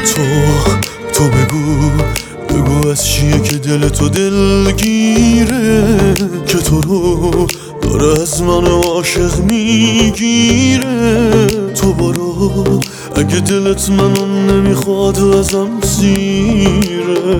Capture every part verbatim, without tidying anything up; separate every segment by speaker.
Speaker 1: تو تو بگو بگو از چیه که دل تو دلگیره، که تو رو داره از من عاشق میگیره. تو برو اگه دلت منو نمیخواد و ازم سیره.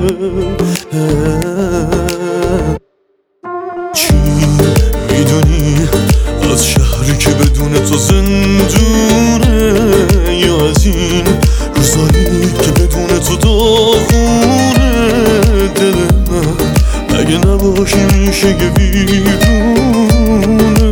Speaker 1: چی میدونی از شهری که بدون تو زندونه، یا از این روزایی که بدون تو داغونه؟ دل من اگه نباشی میشه یه ویرونه.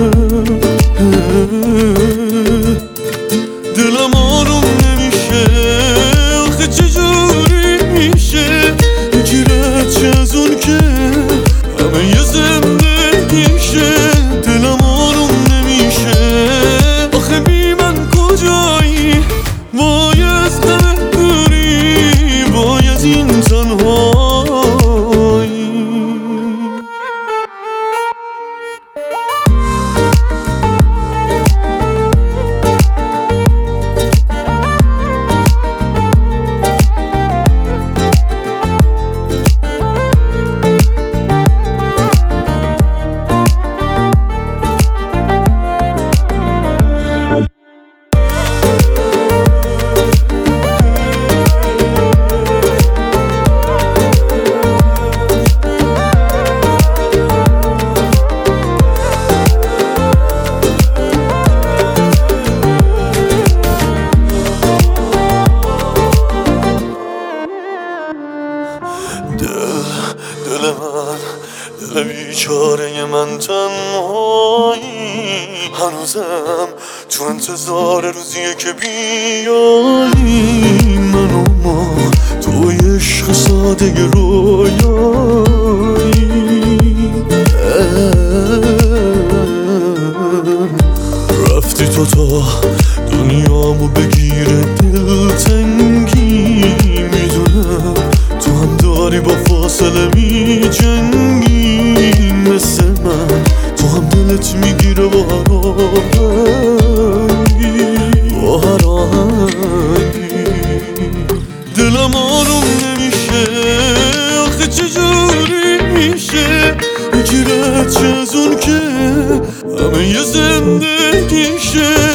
Speaker 1: دلم آروم نمیشه، آخه چجوری میشه یکی رد شه از اون که همه یه زندگیشه. دلم آروم نمیشه، آخه بی من کجایی؟ وای از همه دوری، وای از این تنهایی. دل دل من دل بیچاره من تنهایی، هنوزم تو انتظار روزیه که بیایی. من و ما توی عشق ساده رویایی. رفتی تو تا دنیامو بگیره دلتنگی، میدونم تو هم داری با فاصله می جنگی. مثل من تو هم دلت میگیره با هر آهنگی، با هر آهنگی. دلم آروم نمیشه، آخه چجوری میشه یکی رد شه از اون که همه یه زندگیشه.